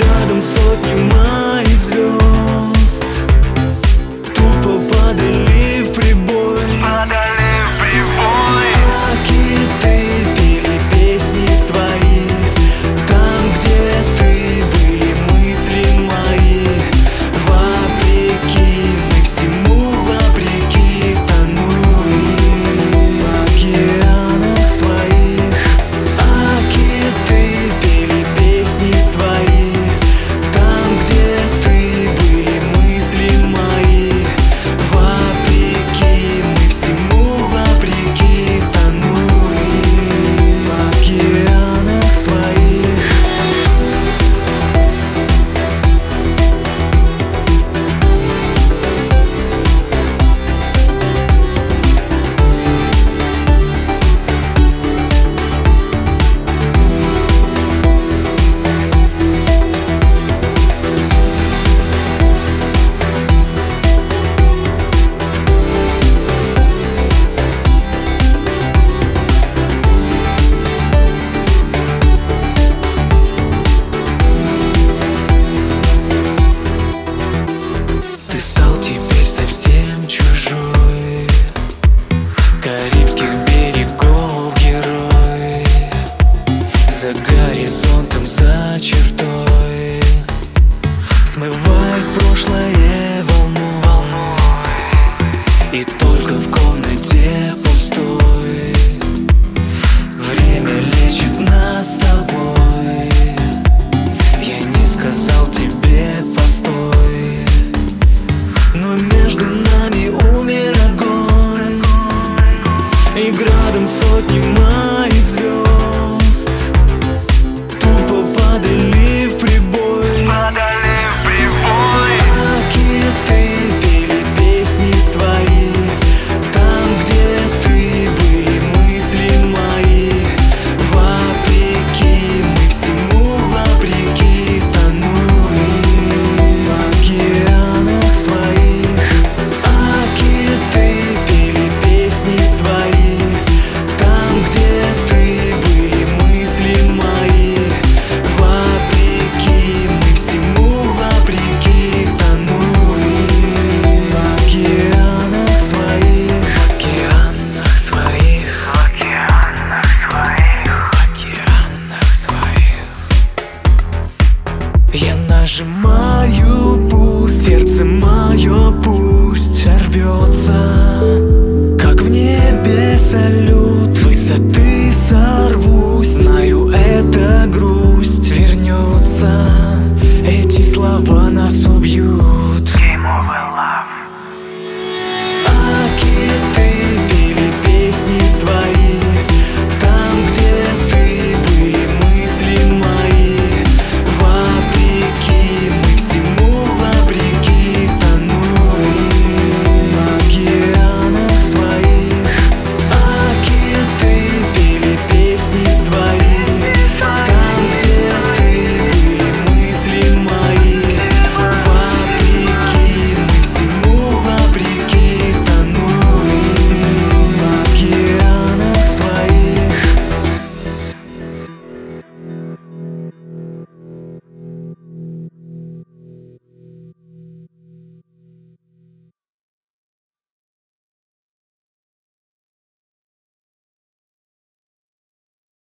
градом сотни моих звезд тупо падали в прибой. А киты пели песни свои там, где ты, были мысли мои. Вопреки мы всему, вопреки тонули в океанах своих. А киты пели песни свои там, где ты, были мысли мои. Вопреки мы всему, вопреки тонули в океанах своих. Ты стал теперь совсем чужой, Карибских берегов герой. За горизонтом, за чертой смывает прошлое волной. И только в комнате пустой время лечит нас с тобой. Я не сказал тебе постой, но между нами умер огонь. И градом сотни моих звезд тупо падали в прибой. А киты пели песни свои там, где ты, были мысли мои. Вопреки мы всему, вопреки тонули в океанах своих. А киты пели песни свои там, где ты, были мысли мои. Вопреки мы всему, вопреки тонули в океанах своих. Я нажимаю пусть, сердце мое пусть рвется, как в небе салют. С высоты сорвусь, знаю, эта грусть вернется. Эти слова нас убьют.